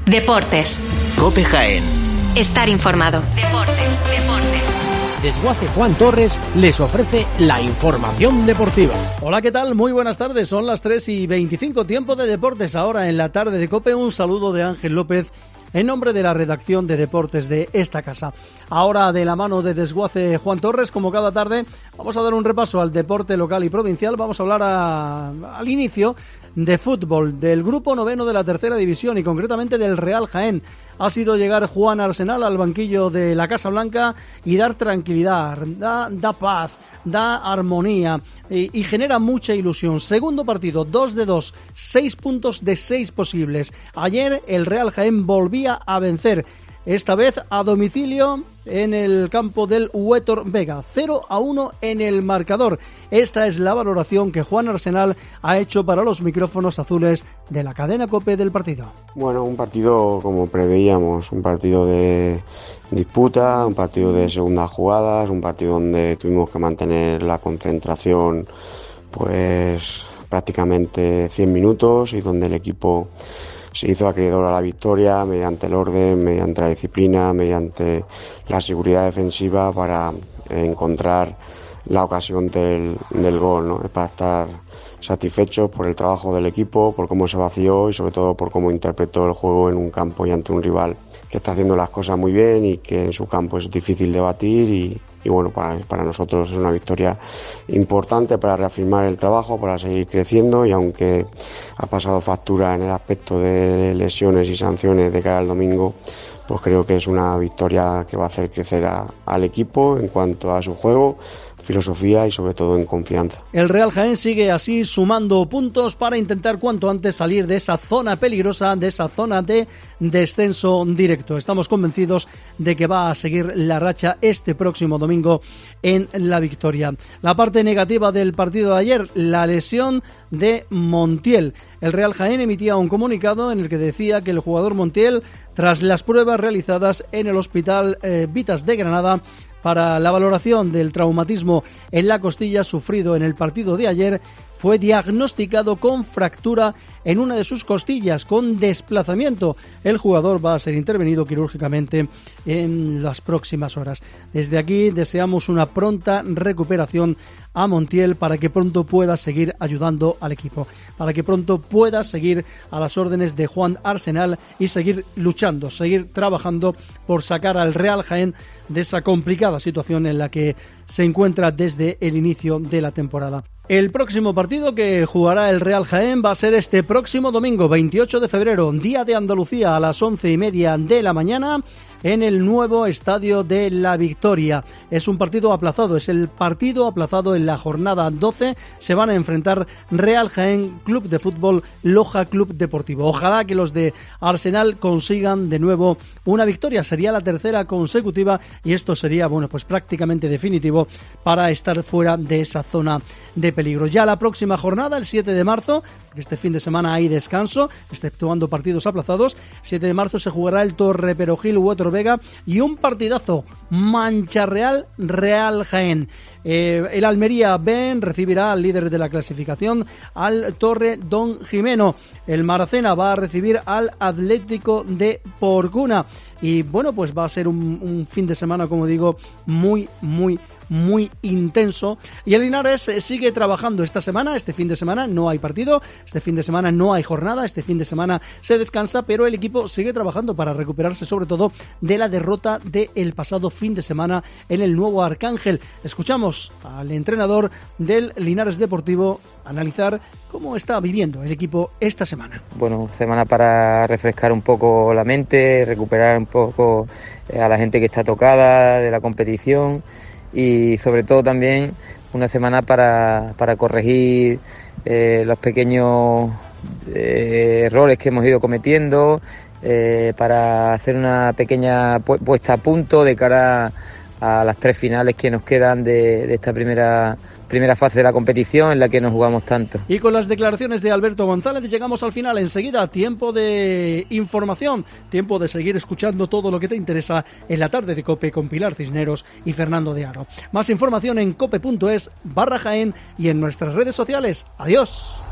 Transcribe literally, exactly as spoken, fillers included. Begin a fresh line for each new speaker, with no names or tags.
Deportes.
COPE Jaén.
Estar informado. Deportes, deportes.
Desguace Juan Torres les ofrece la información deportiva.
Hola, ¿qué tal? Muy buenas tardes. Son las tres y veinticinco, tiempo de deportes ahora en la tarde de COPE. Un saludo de Ángel López en nombre de la redacción de deportes de esta casa. Ahora, de la mano de Desguace Juan Torres, como cada tarde, vamos a dar un repaso al deporte local y provincial. Vamos a hablar a, al inicio de fútbol, del grupo noveno de la tercera división y concretamente del Real Jaén. Ha sido llegar Juan Arsenal al banquillo de la Casa Blanca y dar tranquilidad, da, da paz, da armonía y, y genera mucha ilusión. Segundo partido, dos de dos, seis puntos de seis posibles. Ayer el Real Jaén volvía a vencer, esta vez a domicilio en el campo del Huétor Vega, cero a uno en el marcador. Esta es la valoración que Juan Arsenal ha hecho para los micrófonos azules de la cadena COPE del partido.
Bueno, un partido como preveíamos, un partido de disputa, un partido de segundas jugadas, un partido donde tuvimos que mantener la concentración pues prácticamente cien minutos y donde el equipo se hizo acreedor a la victoria mediante el orden, mediante la disciplina, mediante la seguridad defensiva para encontrar la ocasión del, del gol, ¿no? Es para estar satisfechos por el trabajo del equipo, por cómo se vació y sobre todo por cómo interpretó el juego en un campo y ante un rival que está haciendo las cosas muy bien y que en su campo es difícil de batir y, y bueno, para, para nosotros es una victoria importante para reafirmar el trabajo, para seguir creciendo y aunque ha pasado factura en el aspecto de lesiones y sanciones de cara al domingo, pues creo que es una victoria que va a hacer crecer a, al equipo en cuanto a su juego, filosofía y sobre todo en confianza.
El Real Jaén sigue así sumando puntos para intentar cuanto antes salir de esa zona peligrosa, de esa zona de descenso directo. Estamos convencidos de que va a seguir la racha este próximo domingo en la victoria. La parte negativa del partido de ayer, la lesión de Montiel. El Real Jaén emitía un comunicado en el que decía que el jugador Montiel, tras las pruebas realizadas en el Hospital eh, Vitas de Granada para la valoración del traumatismo en la costilla sufrido en el partido de ayer, fue diagnosticado con fractura en una de sus costillas, con desplazamiento. El jugador va a ser intervenido quirúrgicamente en las próximas horas. Desde aquí deseamos una pronta recuperación a Montiel para que pronto pueda seguir ayudando al equipo, para que pronto pueda seguir a las órdenes de Juan Arsenal y seguir luchando, seguir trabajando por sacar al Real Jaén de esa complicada situación en la que se encuentra desde el inicio de la temporada. El próximo partido que jugará el Real Jaén va a ser este próximo domingo, veintiocho de febrero, Día de Andalucía, a las once y media de la mañana, en el nuevo Estadio de la Victoria. Es un partido aplazado, es el partido aplazado en la jornada doce. Se van a enfrentar Real Jaén Club de Fútbol, Loja Club Deportivo. Ojalá que los de Arsenal consigan de nuevo una victoria. Sería la tercera consecutiva y esto sería, bueno, pues prácticamente definitivo para estar fuera de esa zona de peligro. Ya la próxima jornada, el siete de marzo, este fin de semana hay descanso, exceptuando partidos aplazados. siete de marzo se jugará el Torre Perojil Huétor Vega y un partidazo, Mancha Real Real Jaén. Eh, el Almería B recibirá al líder de la clasificación, al Torre Don Jimeno. El Maracena va a recibir al Atlético de Porcuna. Y bueno, pues va a ser un, un fin de semana, como digo, muy, muy muy intenso. Y el Linares sigue trabajando esta semana. Este fin de semana no hay partido, este fin de semana no hay jornada, este fin de semana se descansa, pero el equipo sigue trabajando para recuperarse sobre todo de la derrota del pasado fin de semana en el Nuevo Arcángel. Escuchamos al entrenador del Linares Deportivo analizar cómo está viviendo el equipo esta semana.
Bueno, semana para refrescar un poco la mente, recuperar un poco a la gente que está tocada de la competición y sobre todo también una semana para, para corregir eh, los pequeños eh, errores que hemos ido cometiendo, eh, para hacer una pequeña pu- puesta a punto de cara a las tres finales que nos quedan de, de esta primera primera fase de la competición en la que nos jugamos tanto.
Y con las declaraciones de Alberto González llegamos al final. Enseguida, tiempo de información, tiempo de seguir escuchando todo lo que te interesa en la tarde de COPE con Pilar Cisneros y Fernando de Aro. Más información en cope punto es barra Jaén y en nuestras redes sociales. Adiós.